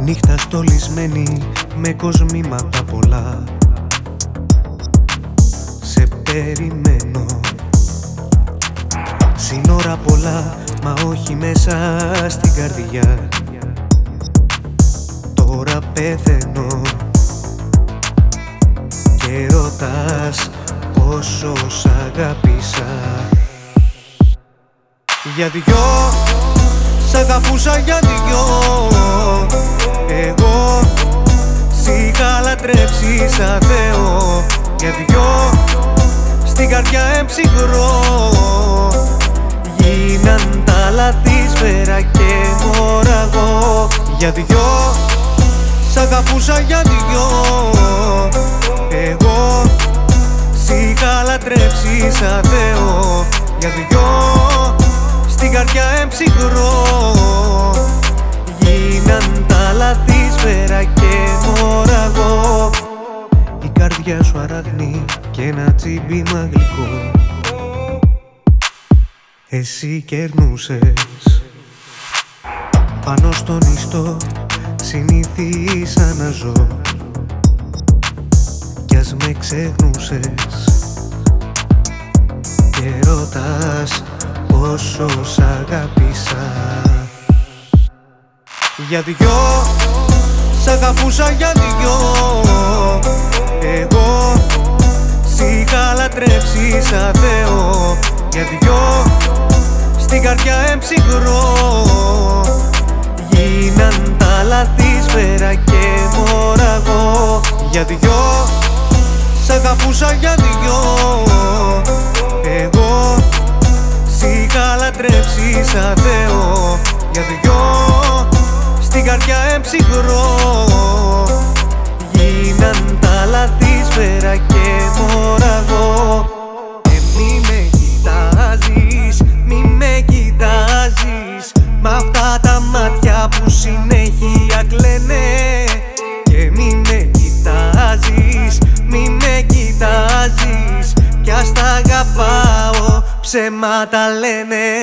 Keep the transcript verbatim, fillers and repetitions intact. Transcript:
Νύχτα στολισμένη με κοσμήματα πολλά. Σε περιμένω. Σύνορα πολλά, μα όχι μέσα στην καρδιά. Τώρα πεθαίνω και ρωτάς πόσο σ' αγάπησα. Για δυο σ' αγαπούσα, για δυο εγώ σ' είχα λατρέψει σαν Θεό. Για δυο στην καρδιά εμψυχρό γίναν τα λάθη σφαίρα και μωραγώ. Για δυο σ' αγαπούσα, για δυο εγώ σ' είχα λατρέψει σαν Θεό. Για δυο στην καρδιά εμψυχρό γίναν τα λάθη σφαίρα και μωραγώ. Η καρδιά σου αραγνή και ένα τσίμπημα γλυκό εσύ κερνούσες. Πάνω στον ιστό συνήθισα να ζω κι ας με ξεχνούσες και ρωτάς πόσο σ' αγάπησα. Για δυο σ' αγαπούσα, για δυο εγώ σ' είχα λατρέψει σαν Θεό. Για δυο στην καρδιά εμψυχρό γίναν τα λάθη σφαίρα και μωραγώ. Για δυο σ' αγαπούσα, για δυο εγώ σ' είχα λατρέψει σαν Θεό. Για δυο στην καρδιά εμψυχρό γίναν τα λάθη σφαίρα και μωραγώ. Και μη με κοιτάζεις, μη με κοιτάζεις μ' αυτά τα μάτια που συνέχεια κλαίνε. Και μη με κοιτάζεις, μη με κοιτάζεις κι ας τα αγαπάω ψέματα λένε.